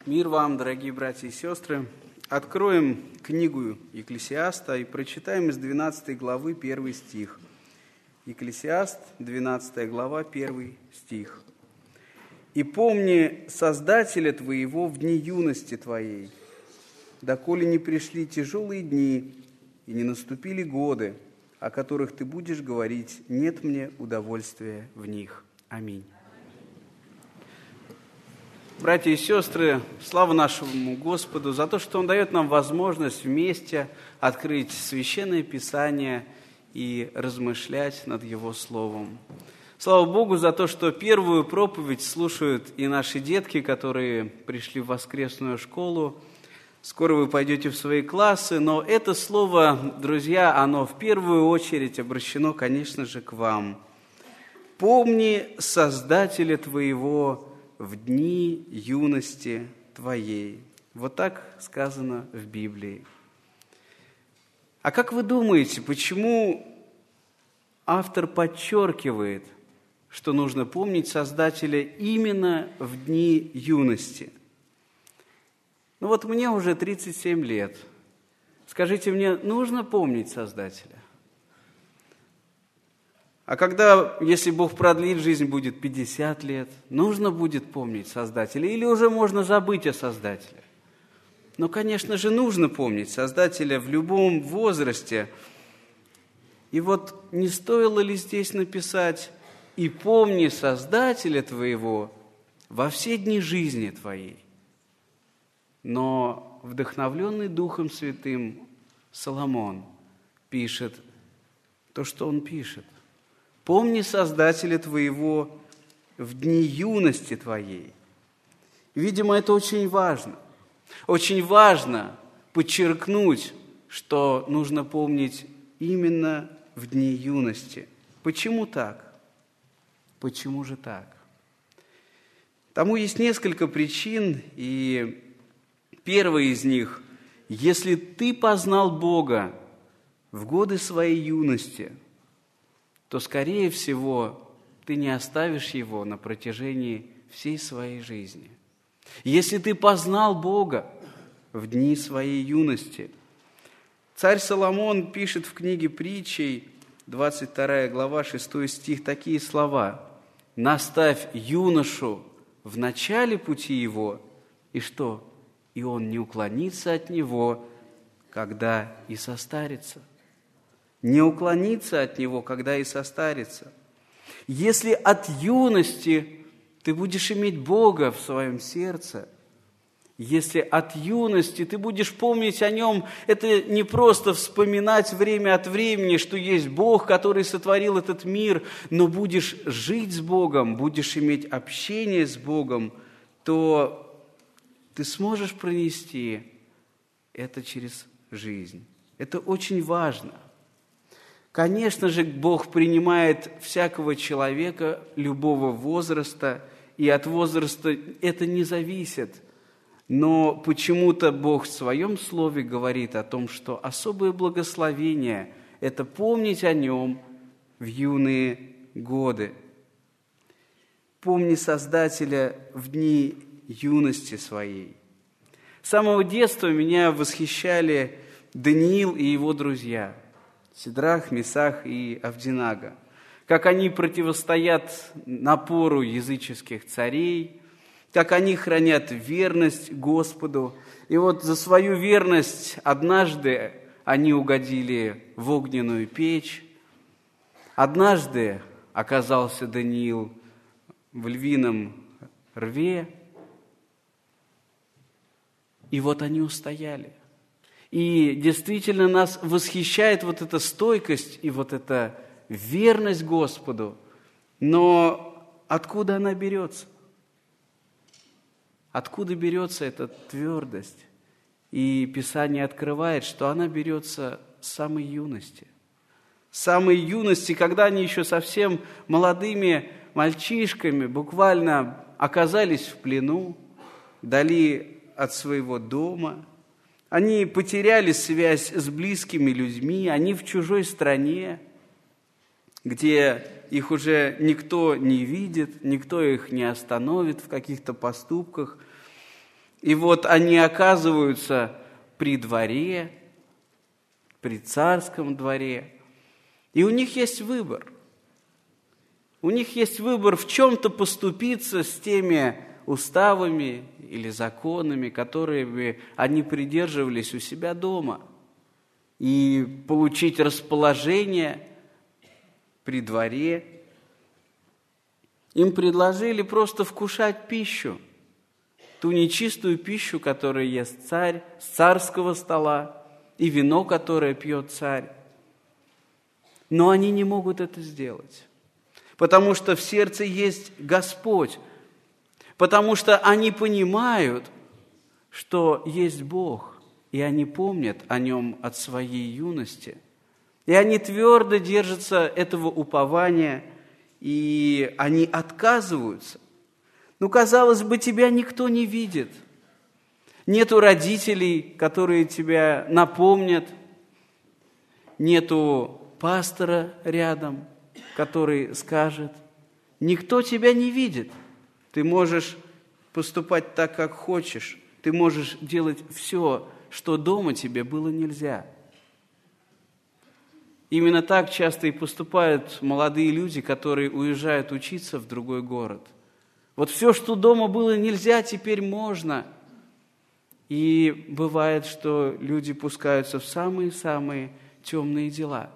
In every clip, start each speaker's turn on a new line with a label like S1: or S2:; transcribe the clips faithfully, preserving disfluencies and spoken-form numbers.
S1: Мир вам, дорогие братья и сестры. Откроем книгу Екклесиаста и прочитаем из двенадцатой главы первый стих. Екклесиаст, двенадцатая глава, первый стих. «И помни Создателя твоего в дни юности твоей, доколе не пришли тяжелые дни и не наступили годы, о которых ты будешь говорить: нет мне удовольствия в них». Аминь. Братья и сестры, слава нашему Господу за то, что Он дает нам возможность вместе открыть Священное Писание и размышлять над Его Словом. Слава Богу за то, что первую проповедь слушают и наши детки, которые пришли в воскресную школу. Скоро вы пойдете в свои классы, но это слово, друзья, оно в первую очередь обращено, конечно же, к вам. «Помни Создателя твоего в дни юности твоей». Вот так сказано в Библии. А как вы думаете, почему автор подчеркивает, что нужно помнить Создателя именно в дни юности? Ну вот мне уже тридцать семь лет. Скажите мне, нужно помнить Создателя? А когда, если Бог продлит жизнь, будет пятьдесят лет, нужно будет помнить Создателя? Или уже можно забыть о Создателе? Ну, конечно же, нужно помнить Создателя в любом возрасте. И вот не стоило ли здесь написать: «И помни Создателя твоего во все дни жизни твоей». Но вдохновленный Духом Святым Соломон пишет то, что он пишет. «Помни Создателя твоего в дни юности твоей». Видимо, это очень важно. Очень важно подчеркнуть, что нужно помнить именно в дни юности. Почему так? Почему же так? Тому есть несколько причин, и первая из них: если ты познал Бога в годы своей юности, то, скорее всего, ты не оставишь Его на протяжении всей своей жизни. Если ты познал Бога в дни своей юности, царь Соломон пишет в книге Притчей, двадцать вторая глава, шестой стих, такие слова: «Наставь юношу в начале пути его, и что? И он не уклонится от него, когда и состарится». Не уклониться от него, когда и состарится. Если от юности ты будешь иметь Бога в своем сердце, если от юности ты будешь помнить о Нем, это не просто вспоминать время от времени, что есть Бог, который сотворил этот мир, но будешь жить с Богом, будешь иметь общение с Богом, то ты сможешь пронести это через жизнь. Это очень важно. Конечно же, Бог принимает всякого человека любого возраста, и от возраста это не зависит. Но почему-то Бог в Своем Слове говорит о том, что особое благословение – это помнить о Нем в юные годы. Помни Создателя в дни юности своей. С самого детства меня восхищали Даниил и его друзья – Сидрах, Месах и Авдинага, как они противостоят напору языческих царей, как они хранят верность Господу. И вот за свою верность однажды они угодили в огненную печь, однажды оказался Даниил в львином рве, и вот они устояли. И действительно нас восхищает вот эта стойкость и вот эта верность Господу. Но откуда она берется? Откуда берется эта твердость? И Писание открывает, что она берется с самой юности. С самой юности, когда они еще совсем молодыми мальчишками буквально оказались в плену, вдали от своего дома. Они потеряли связь с близкими людьми, они в чужой стране, где их уже никто не видит, никто их не остановит в каких-то поступках. И вот они оказываются при дворе, при царском дворе, и у них есть выбор. У них есть выбор в чем-то поступиться с теми уставами или законами, которыми они придерживались у себя дома, и получить расположение при дворе. Им предложили просто вкушать пищу, ту нечистую пищу, которую ест царь с царского стола, и вино, которое пьет царь. Но они не могут это сделать, потому что в сердце есть Господь, потому что они понимают, что есть Бог, и они помнят о Нем от своей юности. И они твердо держатся этого упования, и они отказываются. Ну, казалось бы, тебя никто не видит. Нету родителей, которые тебя напомнят. Нету пастора рядом, который скажет. Никто тебя не видит. Ты можешь поступать так, как хочешь. Ты можешь делать все, что дома тебе было нельзя. Именно так часто и поступают молодые люди, которые уезжают учиться в другой город. Вот все, что дома было нельзя, теперь можно. И бывает, что люди пускаются в самые-самые темные дела.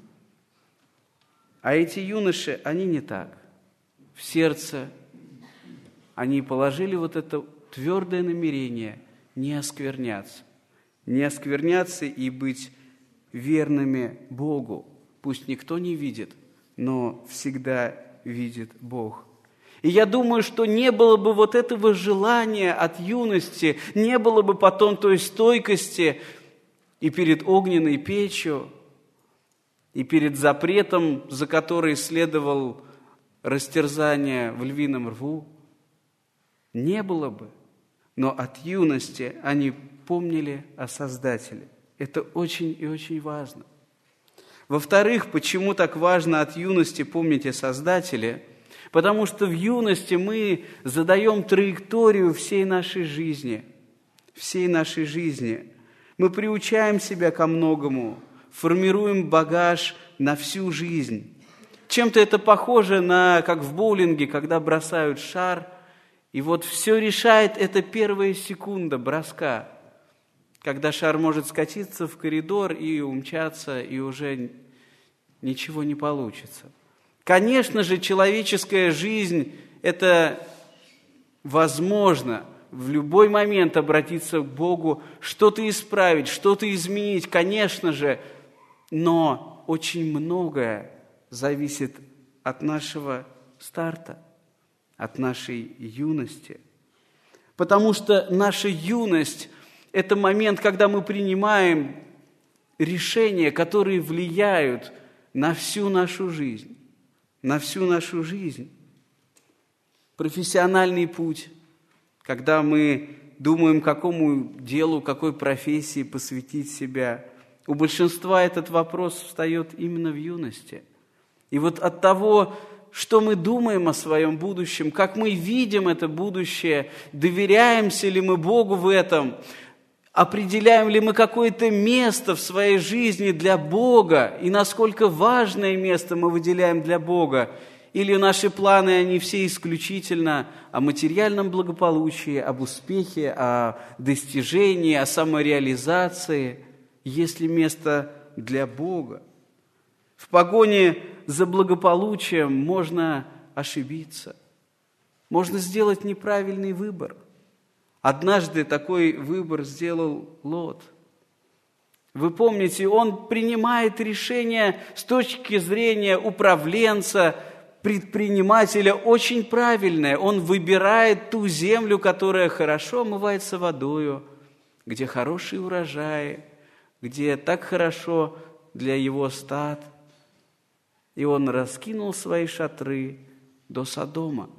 S1: А эти юноши, они не так. В сердце они положили вот это твердое намерение не оскверняться. Не оскверняться и быть верными Богу. Пусть никто не видит, но всегда видит Бог. И я думаю, что не было бы вот этого желания от юности, не было бы потом той стойкости и перед огненной печью, и перед запретом, за который следовал растерзание в львином рву. Не было бы. Но от юности они помнили о Создателе. Это очень и очень важно. Во-вторых, почему так важно от юности помнить о Создателе? Потому что в юности мы задаем траекторию всей нашей жизни. Всей нашей жизни. Мы приучаем себя ко многому, формируем багаж на всю жизнь. Чем-то это похоже на, как в боулинге, когда бросают шар, и вот все решает эта первая секунда броска, когда шар может скатиться в коридор и умчаться, и уже ничего не получится. Конечно же, человеческая жизнь – это возможно в любой момент обратиться к Богу, что-то исправить, что-то изменить, конечно же, но очень многое зависит от нашего старта, от нашей юности. Потому что наша юность – это момент, когда мы принимаем решения, которые влияют на всю нашу жизнь. На всю нашу жизнь. Профессиональный путь, когда мы думаем, какому делу, какой профессии посвятить себя. У большинства этот вопрос встает именно в юности. И вот от того, что мы думаем о своем будущем, как мы видим это будущее, доверяемся ли мы Богу в этом, определяем ли мы какое-то место в своей жизни для Бога, и насколько важное место мы выделяем для Бога, или наши планы, они все исключительно о материальном благополучии, об успехе, о достижении, о самореализации, есть ли место для Бога. В погоне за благополучием можно ошибиться, можно сделать неправильный выбор. Однажды такой выбор сделал Лот. Вы помните, он принимает решение с точки зрения управленца, предпринимателя очень правильное. Он выбирает ту землю, которая хорошо омывается водою, где хороший урожай, где так хорошо для его стад. И он раскинул свои шатры до Содома.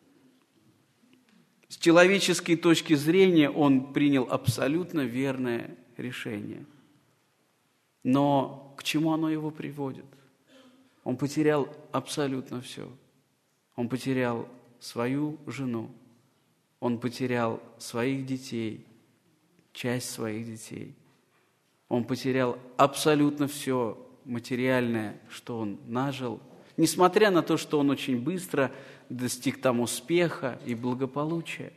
S1: С человеческой точки зрения он принял абсолютно верное решение. Но к чему оно его приводит? Он потерял абсолютно все. Он потерял свою жену, Он потерял своих детей, часть своих детей. Он потерял абсолютно все материальное, что он нажил, несмотря на то, что он очень быстро достиг там успеха и благополучия.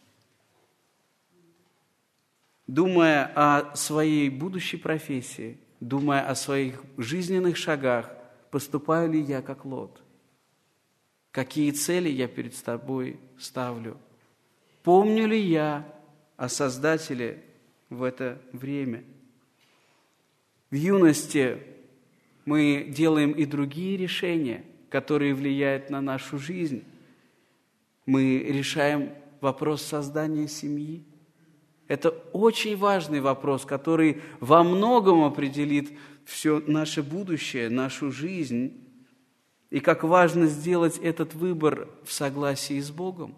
S1: Думая о своей будущей профессии, думая о своих жизненных шагах, поступаю ли я как Лот? Какие цели я перед собой ставлю? Помню ли я о Создателе в это время? В юности мы делаем и другие решения, которые влияют на нашу жизнь. Мы решаем вопрос создания семьи. Это очень важный вопрос, который во многом определит все наше будущее, нашу жизнь. И как важно сделать этот выбор в согласии с Богом.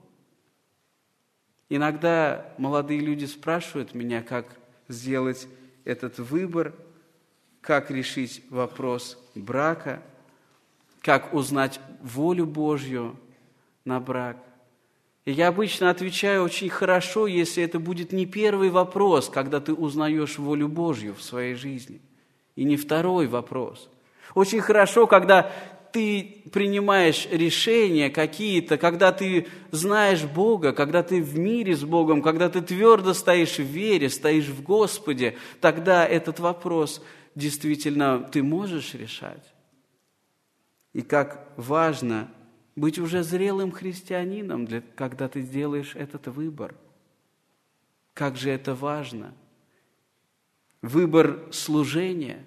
S1: Иногда молодые люди спрашивают меня, как сделать этот выбор, как решить вопрос брака, как узнать волю Божью на брак. И я обычно отвечаю очень хорошо, если это будет не первый вопрос, когда ты узнаешь волю Божью в своей жизни, и не второй вопрос. Очень хорошо, когда ты принимаешь решения какие-то, когда ты знаешь Бога, когда ты в мире с Богом, когда ты твердо стоишь в вере, стоишь в Господе, тогда этот вопрос действительно ты можешь решать. И как важно быть уже зрелым христианином, для, когда ты делаешь этот выбор. Как же это важно. Выбор служения.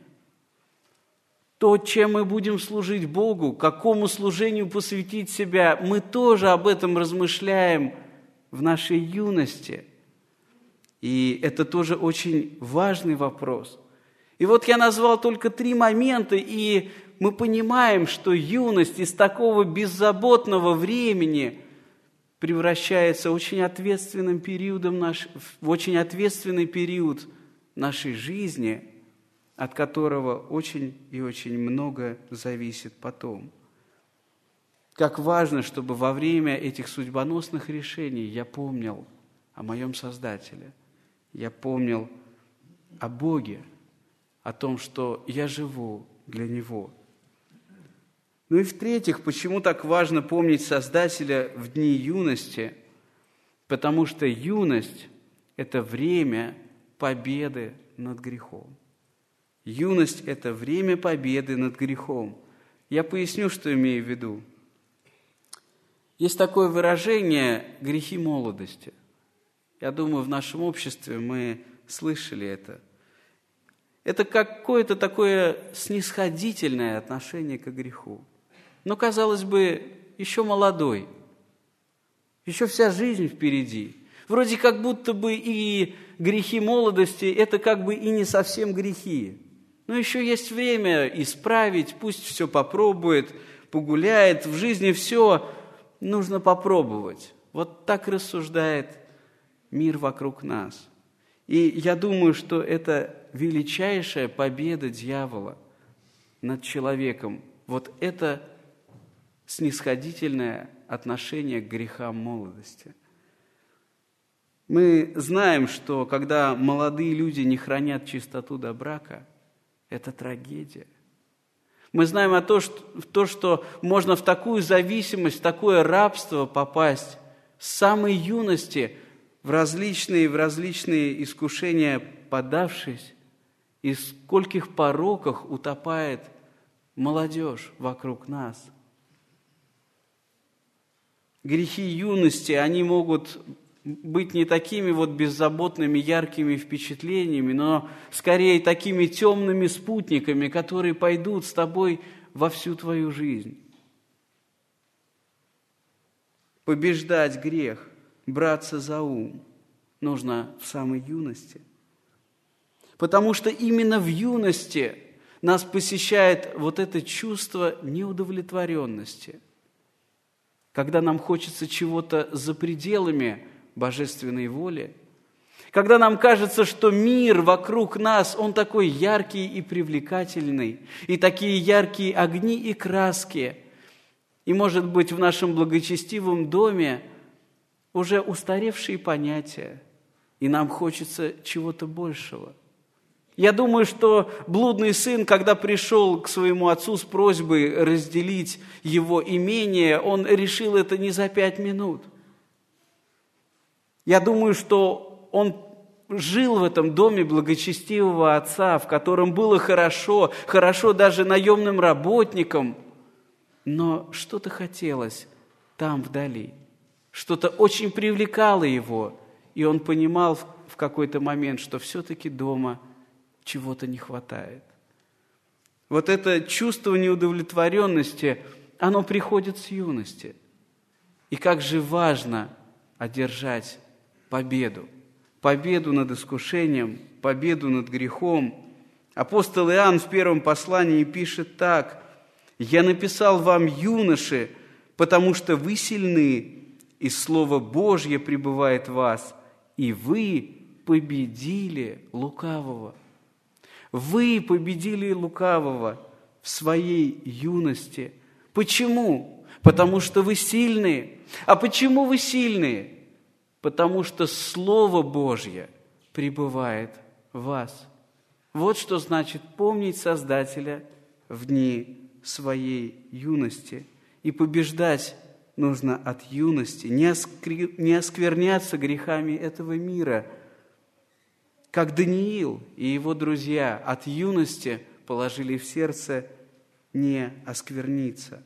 S1: То, чем мы будем служить Богу, какому служению посвятить себя, мы тоже об этом размышляем в нашей юности. И это тоже очень важный вопрос. И вот я назвал только три момента, и мы понимаем, что юность из такого беззаботного времени превращается в очень ответственным периодом наш, в очень ответственный период нашей жизни, от которого очень и очень много зависит потом. Как важно, чтобы во время этих судьбоносных решений я помнил о моем Создателе, я помнил о Боге, о том, что я живу для Него. Ну и в-третьих, почему так важно помнить Создателя в дни юности? Потому что юность – это время победы над грехом. Юность – это время победы над грехом. Я поясню, что имею в виду. Есть такое выражение «грехи молодости». Я думаю, в нашем обществе мы слышали это. Это какое-то такое снисходительное отношение к греху. Но, казалось бы, еще молодой, еще вся жизнь впереди. Вроде как будто бы и грехи молодости – это как бы и не совсем грехи. Но еще есть время исправить, пусть все попробует, погуляет. В жизни все нужно попробовать. Вот так рассуждает мир вокруг нас. И я думаю, что это величайшая победа дьявола над человеком. Вот это снисходительное отношение к грехам молодости. Мы знаем, что когда молодые люди не хранят чистоту до брака, это трагедия. Мы знаем о том, что, то, что можно в такую зависимость, в такое рабство попасть с самой юности, в различные, в различные искушения подавшись, и в скольких пороках утопает молодежь вокруг нас. Грехи юности, они могут быть не такими вот беззаботными, яркими впечатлениями, но скорее такими темными спутниками, которые пойдут с тобой во всю твою жизнь. Побеждать грех, браться за ум нужно в самой юности. Потому что именно в юности нас посещает вот это чувство неудовлетворенности, когда нам хочется чего-то за пределами божественной воли, когда нам кажется, что мир вокруг нас, он такой яркий и привлекательный, и такие яркие огни и краски, и, может быть, в нашем благочестивом доме уже устаревшие понятия, и нам хочется чего-то большего. Я думаю, что блудный сын, когда пришел к своему отцу с просьбой разделить его имение, он решил это не за пять минут. Я думаю, что он жил в этом доме благочестивого отца, в котором было хорошо, хорошо даже наемным работникам, но что-то хотелось там вдали, что-то очень привлекало его, и он понимал в какой-то момент, что все-таки дома чего-то не хватает. Вот это чувство неудовлетворенности, оно приходит с юности. И как же важно одержать победу. Победу над искушением, победу над грехом. Апостол Иоанн в первом послании пишет так: «Я написал вам, юноши, потому что вы сильны, и Слово Божье пребывает в вас, и вы победили лукавого». Вы победили лукавого в своей юности. Почему? Потому что вы сильные. А почему вы сильные? Потому что Слово Божье пребывает в вас. Вот что значит помнить Создателя в дни своей юности. И побеждать нужно от юности, не, оскр... не оскверняться грехами этого мира. Как Даниил и его друзья от юности положили в сердце не оскверниться.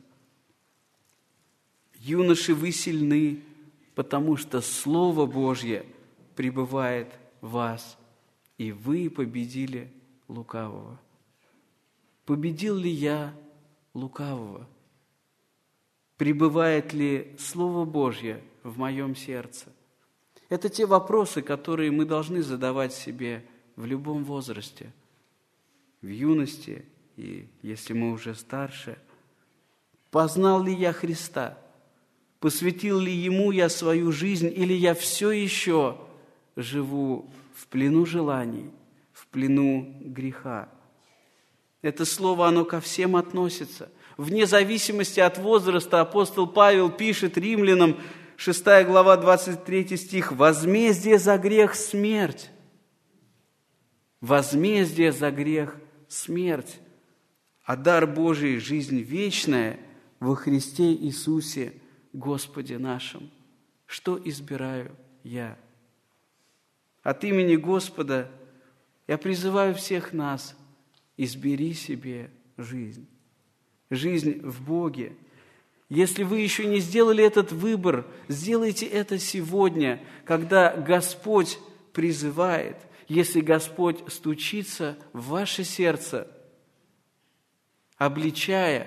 S1: Юноши, вы сильны, потому что Слово Божье пребывает в вас, и вы победили лукавого. Победил ли я лукавого? Пребывает ли Слово Божье в моем сердце? Это те вопросы, которые мы должны задавать себе в любом возрасте, в юности и если мы уже старше. Познал ли я Христа? Посвятил ли Ему я свою жизнь, или я все еще живу в плену желаний, в плену греха? Это слово, оно ко всем относится. Вне зависимости от возраста апостол Павел пишет римлянам, шестая глава, двадцать третий стих: «Возмездие за грех – смерть». Возмездие за грех – смерть, а дар Божий – жизнь вечная во Христе Иисусе Господе нашим. Что избираю я? От имени Господа я призываю всех нас: избери себе жизнь. Жизнь в Боге. Если вы еще не сделали этот выбор, сделайте это сегодня, когда Господь призывает, если Господь стучится в ваше сердце, обличая,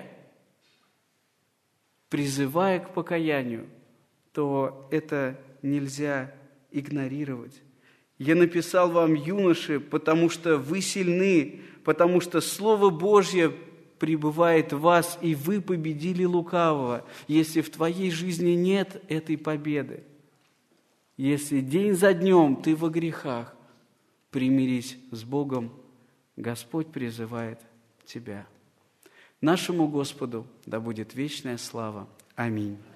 S1: призывая к покаянию, то это нельзя игнорировать. Я написал вам, юноши, потому что вы сильны, потому что Слово Божье пребывает в вас, и вы победили лукавого. Если в твоей жизни нет этой победы, если день за днем ты во грехах, примирись с Богом, Господь призывает тебя. Нашему Господу да будет вечная слава. Аминь.